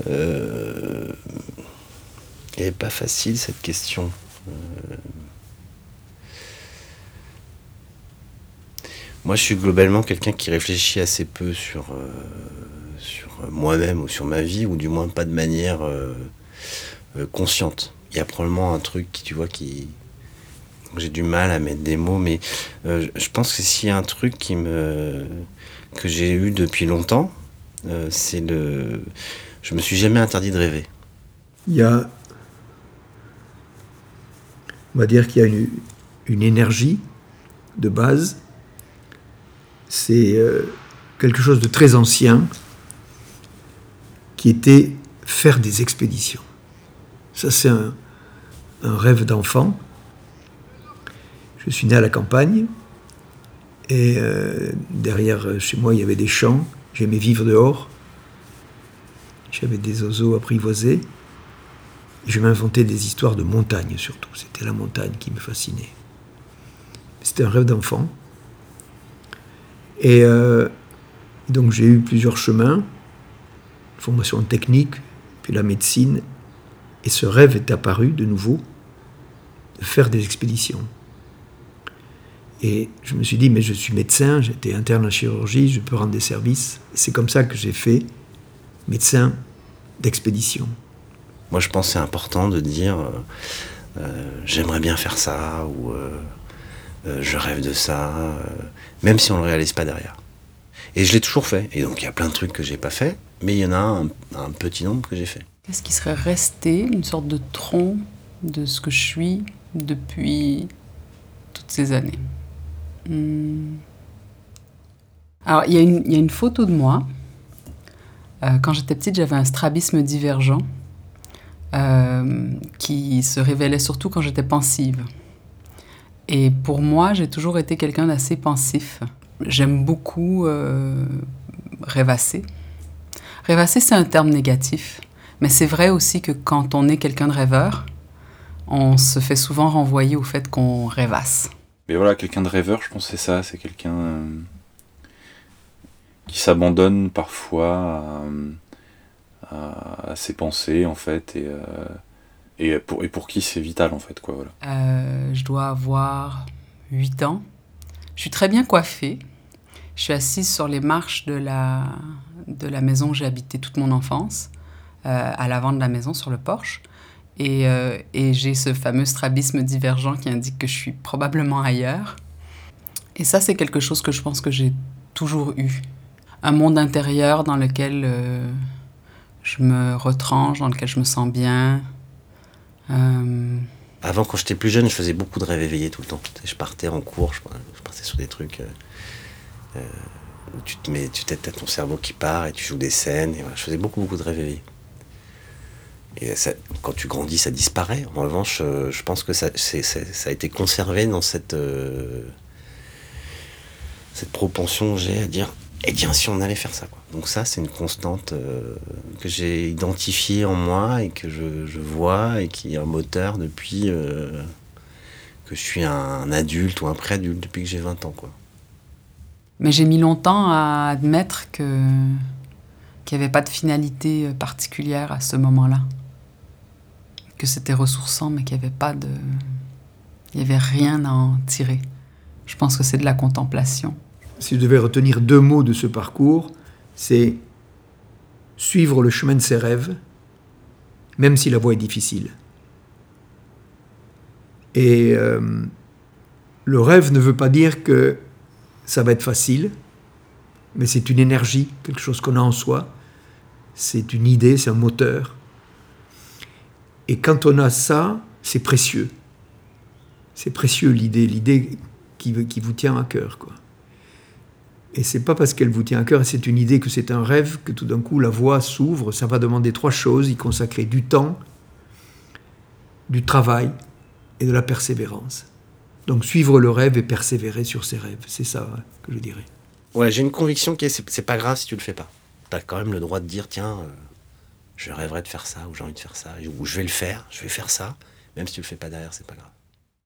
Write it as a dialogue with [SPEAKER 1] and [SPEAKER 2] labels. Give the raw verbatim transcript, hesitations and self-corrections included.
[SPEAKER 1] Euh, elle n'est pas facile cette question. Euh, moi, je suis globalement quelqu'un qui réfléchit assez peu sur, euh, sur moi-même ou sur ma vie, ou du moins pas de manière euh, euh, consciente. Il y a probablement un truc qui, tu vois, qui j'ai du mal à mettre des mots, mais euh, je pense que s'il y a un truc qui me que j'ai eu depuis longtemps, euh, c'est le. Je me suis jamais interdit de rêver.
[SPEAKER 2] Il y a, on va dire qu'il y a une, une énergie de base. C'est euh, quelque chose de très ancien qui était faire des expéditions. Ça, c'est un, un rêve d'enfant. Je suis né à la campagne et euh, derrière chez moi, il y avait des champs. J'aimais vivre dehors. J'avais des oiseaux apprivoisés. Je m'inventais des histoires de montagne surtout. C'était la montagne qui me fascinait. C'était un rêve d'enfant. Et euh, donc j'ai eu plusieurs chemins, formation technique, puis la médecine. Et ce rêve est apparu de nouveau, de faire des expéditions. Et je me suis dit, mais je suis médecin, j'étais interne en chirurgie, je peux rendre des services. Et c'est comme ça que j'ai fait médecin d'expédition.
[SPEAKER 1] Moi, je pense que c'est important de dire euh, euh, j'aimerais bien faire ça, ou euh, euh, je rêve de ça, euh, même si on ne le réalise pas derrière. Et je l'ai toujours fait. Et donc, il y a plein de trucs que j'ai pas fait, mais il y en a un, un petit nombre que j'ai fait.
[SPEAKER 3] Qu'est-ce qui serait resté, une sorte de tronc de ce que je suis depuis toutes ces années? Hum. Alors, il y, il y a une photo de moi. Euh, quand j'étais petite, j'avais un strabisme divergent euh, qui se révélait surtout quand j'étais pensive. Et pour moi, j'ai toujours été quelqu'un d'assez pensif. J'aime beaucoup euh, rêvasser. Rêvasser, c'est un terme négatif. Mais c'est vrai aussi que quand on est quelqu'un de rêveur, on se fait souvent renvoyer au fait qu'on rêvasse.
[SPEAKER 4] Mais voilà, quelqu'un de rêveur, je pense que c'est ça, c'est quelqu'un euh, qui s'abandonne parfois à, à, à ses pensées, en fait, et, euh, et, pour, et pour qui c'est vital, en fait, quoi, voilà.
[SPEAKER 3] Euh, je dois avoir huit ans. Je suis très bien coiffée. Je suis assise sur les marches de la, de la maison où j'ai habité toute mon enfance, euh, à l'avant de la maison, sur le porche. Et, euh, et j'ai ce fameux strabisme divergent qui indique que je suis probablement ailleurs. Et ça, c'est quelque chose que je pense que j'ai toujours eu. Un monde intérieur dans lequel euh, je me retranche, dans lequel je me sens bien. Euh...
[SPEAKER 1] Avant, quand j'étais plus jeune, je faisais beaucoup de rêves éveillés tout le temps. Je partais en cours, je partais sur des trucs euh, euh, où tu te mets, tu t'as ton cerveau qui part et tu joues des scènes. Et voilà, je faisais beaucoup, beaucoup de rêves éveillés. Et ça, quand tu grandis, ça disparaît. En revanche, euh, je pense que ça, c'est, c'est, ça a été conservé dans cette, euh, cette propension que j'ai à dire « Eh tiens, si on allait faire ça ». Quoi. Donc ça, c'est une constante euh, que j'ai identifiée en moi et que je, je vois et qui est un moteur depuis euh, que je suis un adulte ou un pré-adulte, depuis que j'ai vingt ans. Quoi.
[SPEAKER 3] Mais j'ai mis longtemps à admettre que, qu'il n'y avait pas de finalité particulière à ce moment-là. Que c'était ressourçant, mais qu'il n'y avait pas de... Il n'y avait rien à en tirer. Je pense que c'est de la contemplation.
[SPEAKER 2] Si je devais retenir deux mots de ce parcours, c'est suivre le chemin de ses rêves, même si la voie est difficile. Et euh, le rêve ne veut pas dire que ça va être facile, mais c'est une énergie, quelque chose qu'on a en soi. C'est une idée, c'est un moteur. Et quand on a ça, c'est précieux. C'est précieux l'idée, l'idée qui, qui vous tient à cœur, quoi. Et c'est pas parce qu'elle vous tient à cœur et c'est une idée que c'est un rêve que tout d'un coup la voie s'ouvre. Ça va demander trois choses, y consacrer du temps, du travail et de la persévérance. Donc suivre le rêve et persévérer sur ses rêves, c'est ça que je dirais.
[SPEAKER 1] Ouais, j'ai une conviction qui est c'est, c'est pas grave si tu le fais pas. T'as quand même le droit de dire tiens, euh, je rêverais de faire ça ou j'ai envie de faire ça ou je vais le faire, je vais faire ça, même si tu le fais pas derrière, c'est pas grave.